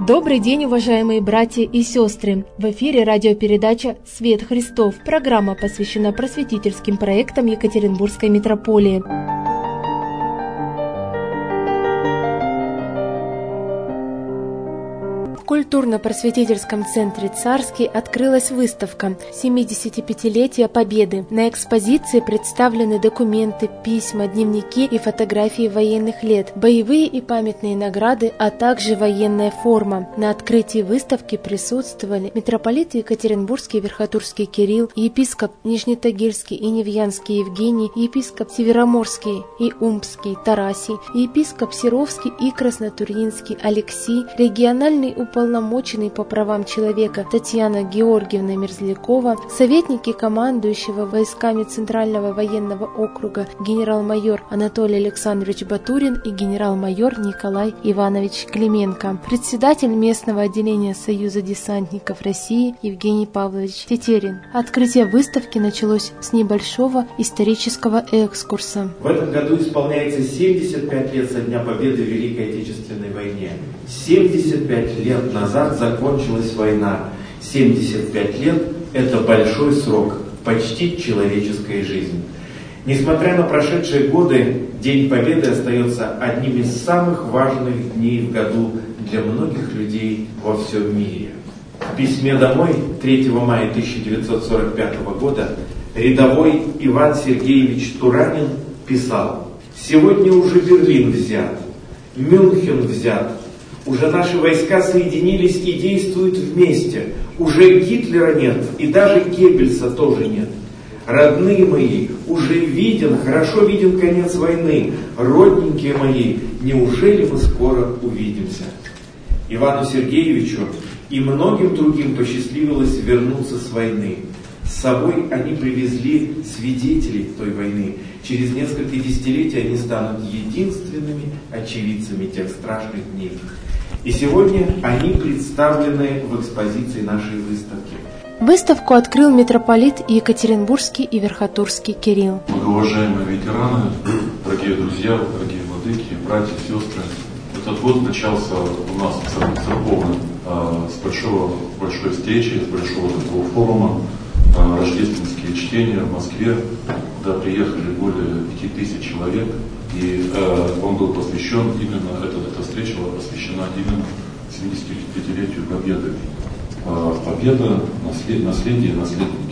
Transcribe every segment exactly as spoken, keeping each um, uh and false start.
Добрый день, уважаемые братья и сестры! В эфире радиопередача «Свет Христов». Программа посвящена просветительским проектам Екатеринбургской митрополии. В культурно-просветительском центре «Царский» открылась выставка «семидесятипятилетие Победы». На экспозиции представлены документы, письма, дневники и фотографии военных лет, боевые и памятные награды, а также военная форма. На открытии выставки присутствовали митрополит Екатеринбургский Верхотурский Кирилл, епископ Нижнетагильский и Невьянский Евгений, епископ Североморский и Умбский Тарасий, епископ Серовский и Краснотурьинский Алексий, региональный уполномоченный Уполномоченный по правам человека Татьяна Георгиевна Мерзлякова, советники командующего войсками Центрального военного округа генерал-майор Анатолий Александрович Батурин и генерал-майор Николай Иванович Клименко, председатель местного отделения Союза десантников России Евгений Павлович Тетерин. Открытие выставки началось с небольшого исторического экскурса. В этом году исполняется семьдесят пять лет со дня победы в Великой Отечественной войне. семьдесят пять лет назад закончилась война. семьдесят пять лет – это большой срок, почти человеческая жизнь. Несмотря на прошедшие годы, День Победы остается одним из самых важных дней в году для многих людей во всем мире. В письме домой третьего мая тысяча девятьсот сорок пятого года рядовой Иван Сергеевич Туранин писал: «Сегодня уже Берлин взят, Мюнхен взят, уже наши войска соединились и действуют вместе. Уже Гитлера нет, и даже Геббельса тоже нет. Родные мои, уже виден, хорошо виден конец войны. Родненькие мои, неужели мы скоро увидимся?» Ивану Сергеевичу и многим другим посчастливилось вернуться с войны. С собой они привезли свидетелей той войны. Через несколько десятилетий они станут единственными очевидцами тех страшных дней. И сегодня они представлены в экспозиции нашей выставки. Выставку открыл митрополит Екатеринбургский и Верхотурский Кирилл. Многоуважаемые ветераны, дорогие друзья, дорогие владыки, братья, сестры, этот год начался у нас церковным с большого, большой встречи, с большого такого форума, рождественские чтения в Москве, куда приехали более пяти тысяч человек. И э, он был посвящен именно, эта, эта встреча была посвящена именно семидесятипятилетию Победы. Э, победа, наслед, наследие, наследники.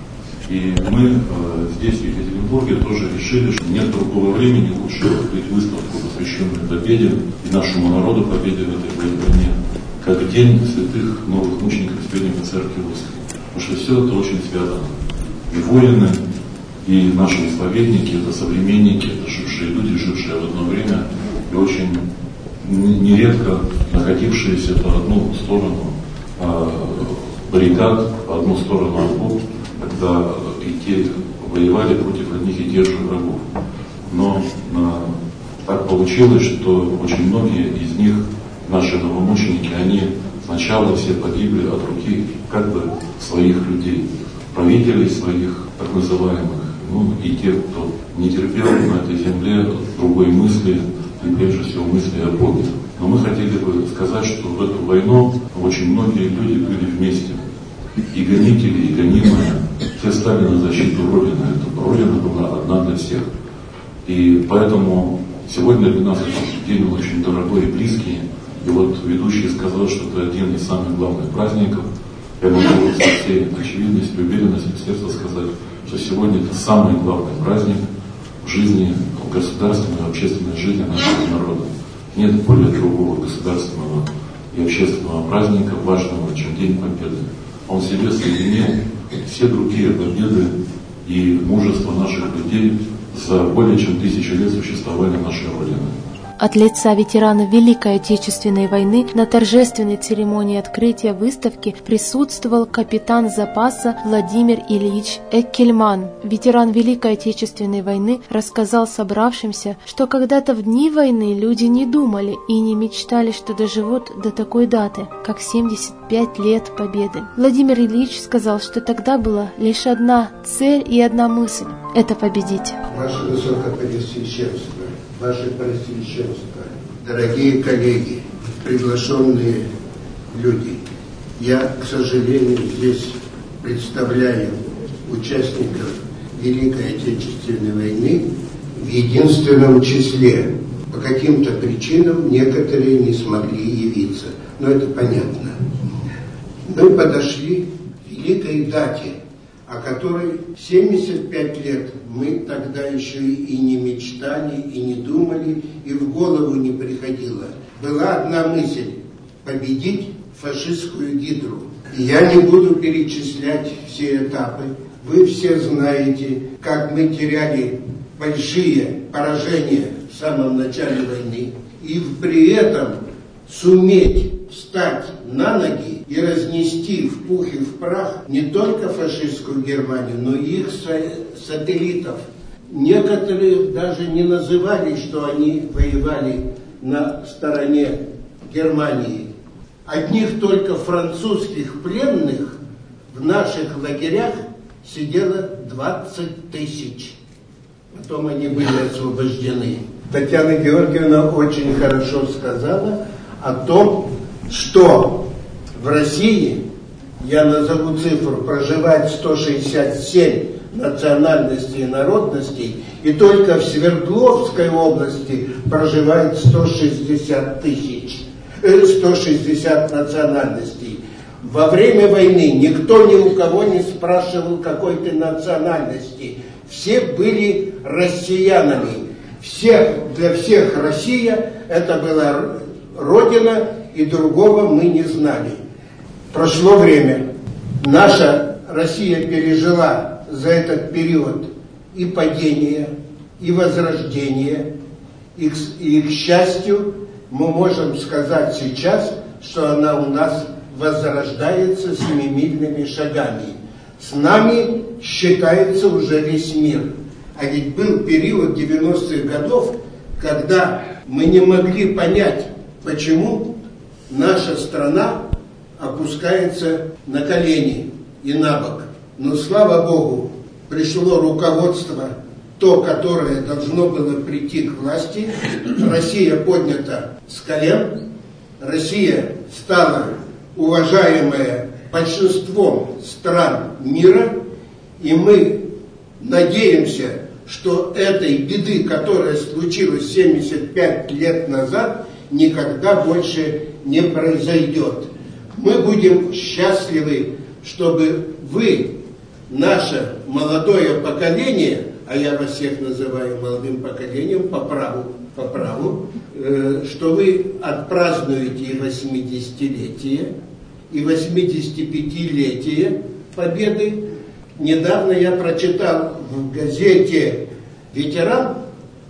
И мы э, здесь, в Екатеринбурге, тоже решили, что нет другого времени лучше открыть выставку, посвященную Победе и нашему народу победе в этой войне, как День святых новых мучеников Средней Церкви Русской. Потому что все это очень связано. И воины, и наши исповедники, это современники, это жившие люди, жившие в одно время и очень нередко находившиеся по одну сторону э, баррикад, по одну сторону окоп, когда и те воевали против одних и тех же врагов. Но э, так получилось, что очень многие из них, наши новомученики, они сначала все погибли от руки как бы своих людей, правителей своих, так называемых. Ну и те, кто не терпел на этой земле другой мысли, и прежде всего мысли о Боге. Но мы хотели бы сказать, что в эту войну очень многие люди были вместе. И гонители, и гонимые, все стали на защиту Родины. Эта Родина была одна для всех. И поэтому сегодня для нас этот день очень дорогой и близкий. И вот ведущий сказал, что это один из самых главных праздников. Я могу со всей очевидностью, уверенностью в сердце сказать, что сегодня это самый главный праздник в жизни, в государственной и общественной жизни нашего народа. Нет более другого государственного и общественного праздника важного, чем День Победы. Он в себе соединил все другие победы и мужество наших людей за более чем тысячу лет существования нашей Родины. От лица ветеранов Великой Отечественной войны на торжественной церемонии открытия выставки присутствовал капитан запаса Владимир Ильич Эккельман. Ветеран Великой Отечественной войны рассказал собравшимся, что когда-то в дни войны люди не думали и не мечтали, что доживут до такой даты, как семьдесят пять лет Победы. Владимир Ильич сказал, что тогда была лишь одна цель и одна мысль – это победить. Ваше Высокопресвященство, Ваше Пресвященство, дорогие коллеги, приглашенные люди. Я, к сожалению, здесь представляю участников Великой Отечественной войны в единственном числе. По каким-то причинам некоторые не смогли явиться. Но это понятно. Мы подошли к великой дате, о которой семьдесят пять лет мы тогда еще и не мечтали, и не думали, и в голову не приходило. Была одна мысль – победить фашистскую гидру. И я не буду перечислять все этапы. Вы все знаете, как мы теряли большие поражения в самом начале войны. И при этом суметь встать на ноги и разнести в пух и в прах не только фашистскую Германию, но и их сателлитов. Некоторые даже не называли, что они воевали на стороне Германии. Одних только французских пленных в наших лагерях сидело двадцать тысяч. Потом они были освобождены. Татьяна Георгиевна очень хорошо сказала о том, что в России, я назову цифру, проживает сто шестьдесят семь национальностей и народностей, и только в Свердловской области проживает сто шестьдесят тысяч, сто шестьдесят национальностей. Во время войны никто ни у кого не спрашивал, какой ты национальности. Все были россиянами. Всех, для всех Россия это была Родина, и другого мы не знали. Прошло время. Наша Россия пережила за этот период и падение, и возрождение. И, и к счастью, мы можем сказать сейчас, что она у нас возрождается семимильными шагами. С нами считается уже весь мир. А ведь был период девяностых годов, когда мы не могли понять, почему наша страна опускается на колени и на бок. Но, слава Богу, пришло руководство, то, которое должно было прийти к власти. Россия поднята с колен. Россия стала уважаемая большинством стран мира. И мы надеемся, что этой беды, которая случилась семьдесят пять лет назад, никогда больше не произойдет. Мы будем счастливы, чтобы вы, наше молодое поколение, а я вас всех называю молодым поколением по праву, по праву, э, что вы отпразднуете и восьмидесятилетие, и восьмидесятипятилетие Победы. Недавно я прочитал в газете «Ветеран»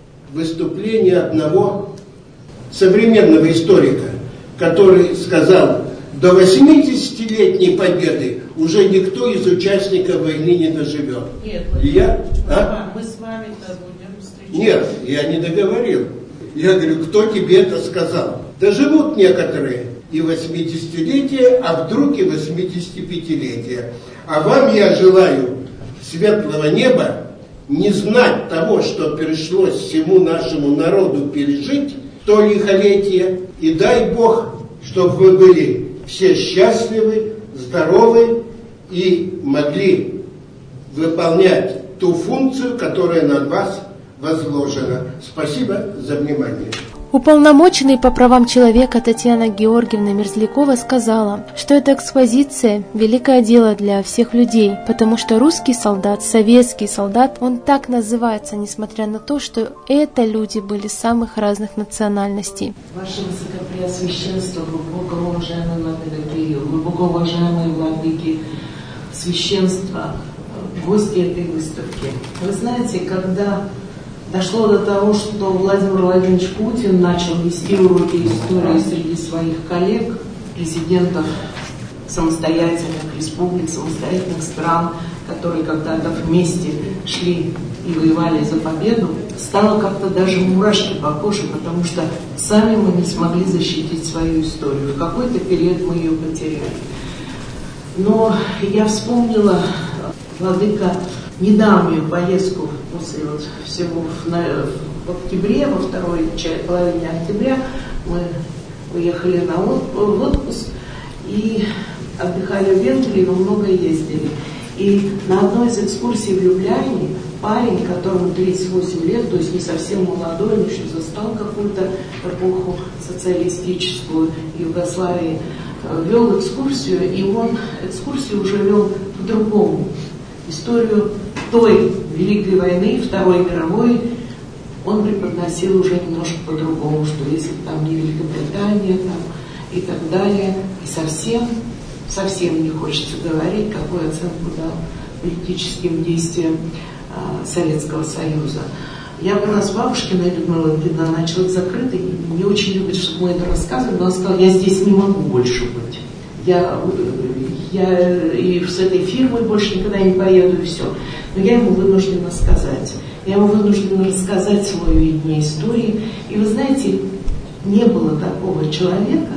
выступление одного современного историка, который сказал: до восьмидесятилетней победы уже никто из участников войны не доживет. Нет, И я, а? мы с вами-то будем встречаться. Нет, я не договорил. Я говорю, кто тебе это сказал? Доживут некоторые и восьмидесятилетие, а вдруг и восьмидесятипятилетие. А вам я желаю светлого неба, не знать того, что пришлось всему нашему народу пережить, то лихолетие, и дай Бог, чтобы вы были все счастливы, здоровы и могли выполнять ту функцию, которая на вас возложена. Спасибо за внимание. Уполномоченный по правам человека Татьяна Георгиевна Мерзлякова сказала, что эта экспозиция – великое дело для всех людей, потому что русский солдат, советский солдат, он так называется, несмотря на то, что это люди были самых разных национальностей. Ваше Высокопреосвященство, глубоко уважаемый владыка Кирилл, глубоко уважаемые владыки священства, гости этой выставки. Вы знаете, когда дошло до того, что Владимир Владимирович Путин начал вести уроки истории среди своих коллег, президентов самостоятельных республик, самостоятельных стран, которые когда-то вместе шли и воевали за победу, стало как-то даже мурашки по коже, потому что сами мы не смогли защитить свою историю. В какой-то период мы ее потеряли. Но я вспомнила, владыка, недавнюю поездку после вот всего в, на, в октябре, во второй половине октября мы уехали на отпуск, в отпуск, и отдыхали в Венгрии, но много ездили. И на одной из экскурсий в Любляне парень, которому тридцать восемь лет, то есть не совсем молодой, он еще застал какую-то эпоху социалистическую Югославии, вел экскурсию, и он экскурсию уже вел по-другому. Историю той Великой войны, Второй мировой, он преподносил уже немножко по-другому, что если там не Великобритания там, и так далее, и совсем, совсем не хочется говорить, какую оценку дал политическим действиям а, Советского Союза. Я была с бабушкиной Людмилой Ильиничной, она человек закрытый, не очень любит, чтобы мы это рассказывали, но она сказала, я здесь не могу больше быть. Я, я и с этой фирмой больше никогда не поеду, и все. Но я ему вынуждена сказать. Я ему вынуждена рассказать свое видение истории. И вы знаете, не было такого человека,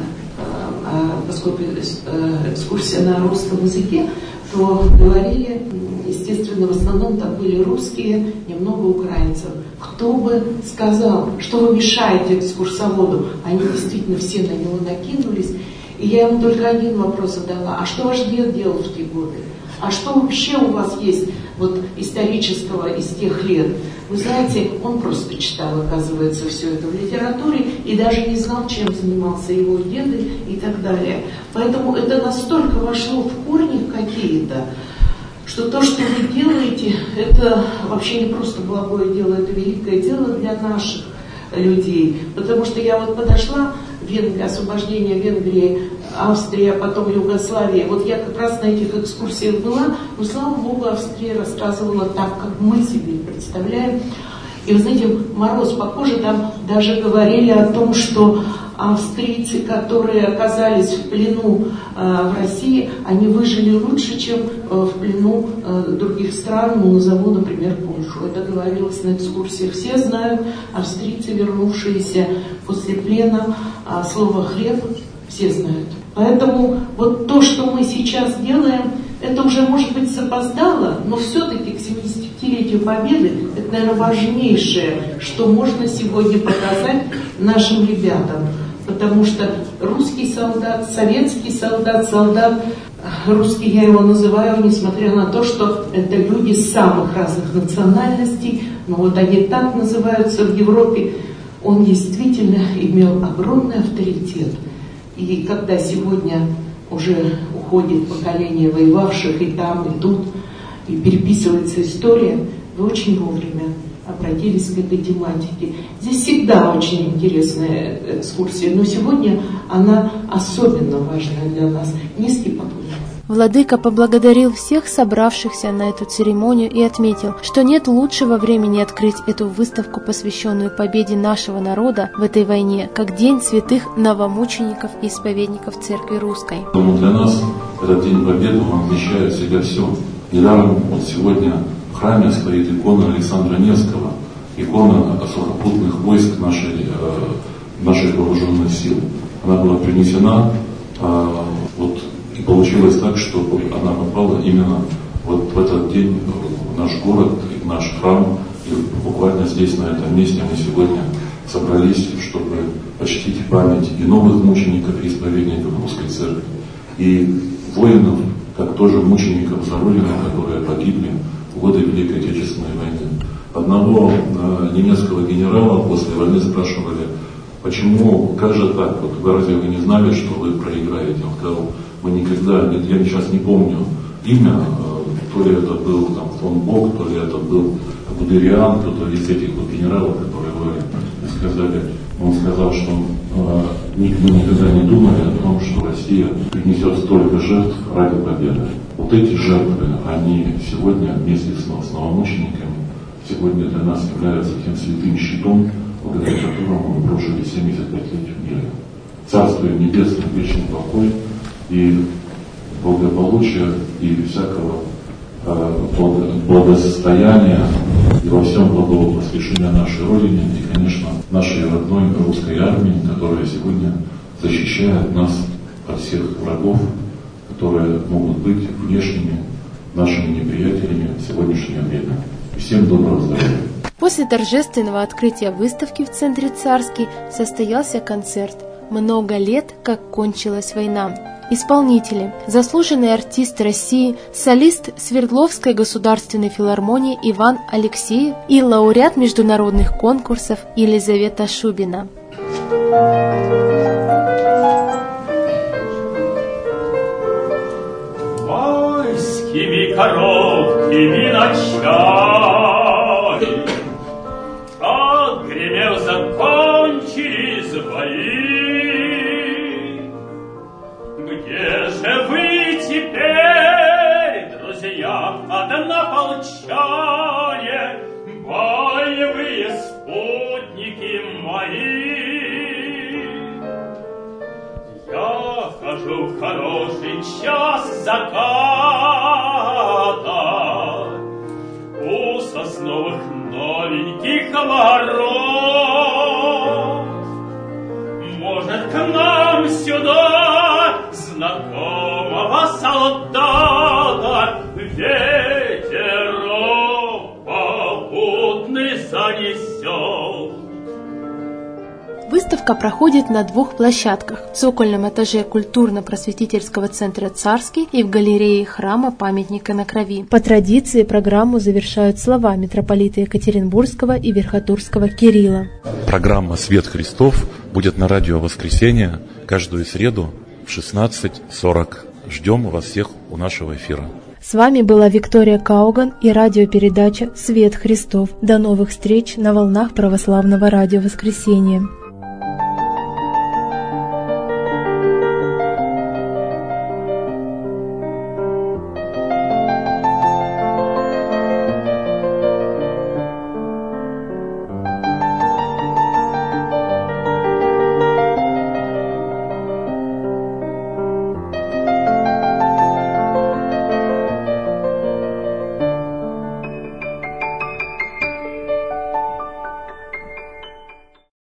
а поскольку экскурсия на русском языке, то говорили, естественно, в основном там были русские, немного украинцев. Кто бы сказал, что вы мешаете экскурсоводу, они действительно все на него накинулись. И я ему только один вопрос задала, а что ваш дед делал в те годы? А что вообще у вас есть вот исторического из тех лет? Вы знаете, он просто читал, оказывается, все это в литературе и даже не знал, чем занимался его деды и так далее. Поэтому это настолько вошло в корни какие-то, что то, что вы делаете, это вообще не просто благое дело, это великое дело для наших людей. Потому что я вот подошла в Венгрии, освобождение Венгрии, Австрия, потом Югославия. Вот я как раз на этих экскурсиях была, но, слава Богу, Австрия рассказывала так, как мы себе представляем. И, вы знаете, мороз по коже, там даже говорили о том, что австрийцы, которые оказались в плену э, в России, они выжили лучше, чем э, в плену э, других стран, ну, назову, например, Польшу. Это говорилось на экскурсиях. Все знают, австрийцы, вернувшиеся после плена, э, слово «хлеб», все знают. Поэтому вот то, что мы сейчас делаем, это уже, может быть, запоздало, но все-таки к семидесятипятилетию Победы это, наверное, важнейшее, что можно сегодня показать нашим ребятам. Потому что русский солдат, советский солдат, солдат, русский я его называю, несмотря на то, что это люди самых разных национальностей, но вот они так называются в Европе, он действительно имел огромный авторитет. И когда сегодня уже уходит поколение воевавших и там, и тут, и переписывается история, вы очень вовремя обратились к этой тематике. Здесь всегда очень интересная экскурсия, но сегодня она особенно важная для нас. Низкий поклон. Владыка поблагодарил всех собравшихся на эту церемонию и отметил, что нет лучшего времени открыть эту выставку, посвященную победе нашего народа в этой войне, как День святых новомучеников и исповедников Церкви Русской. Поэтому для нас этот День Победы, он вмещает в себя все. Недаром вот сегодня в храме стоит икона Александра Невского, икона сухопутных войск нашей, наших вооруженных сил. Она была принесена вот. И получилось так, что она попала именно вот в этот день в наш город, в наш храм. И буквально здесь, на этом месте, мы сегодня собрались, чтобы почтить память и новых мучеников, и исповедников Русской Церкви, и воинов, как тоже мучеников за Родину, которые погибли в годы Великой Отечественной войны. Одного э, немецкого генерала после войны спрашивали, почему, как же так, вот вы разве вы не знали, что вы проиграете? Он сказал, мы никогда, я сейчас не помню имя, то ли это был там, фон Бок, то ли это был Гудериан, кто-то из этих вот генералов, которые вы сказали. Он сказал, что э, мы никогда не думали о том, что Россия принесет столько жертв ради победы. Вот эти жертвы, они сегодня вместе с, с новомучениками, сегодня для нас являются тем святым щитом, благодаря которому мы прожили семьдесят пять лет в мире. Царство небесное, вечный покой и благополучия, и всякого э, благосостояния, и во всем благого воскрешения нашей Родине, и, конечно, нашей родной русской армии, которая сегодня защищает нас от всех врагов, которые могут быть внешними нашими неприятелями в сегодняшнее время. Всем доброго здоровья! После торжественного открытия выставки в центре Царский состоялся концерт «Много лет, как кончилась война». Исполнители: заслуженный артист России, солист Свердловской государственной филармонии Иван Алексеев и лауреат международных конкурсов Елизавета Шубина. Майскими короткими ночами отгремел, закончились бои. Где же вы теперь, друзья однополчане, боевые спутники мои? Я хожу в хороший час заката у сосновых новеньких ворот. Может, к нам сюда знакомого солдата ветерок попутный занесет. Выставка проходит на двух площадках – в цокольном этаже культурно-просветительского центра «Царский» и в галерее храма памятника на Крови. По традиции программу завершают слова митрополита Екатеринбургского и Верхотурского Кирилла. Программа «Свет Христов» будет на радио «Воскресенье» каждую среду в шестнадцать сорок. Ждем вас всех у нашего эфира. С вами была Виктория Кауган и радиопередача «Свет Христов». До новых встреч на волнах православного радио «Воскресенье».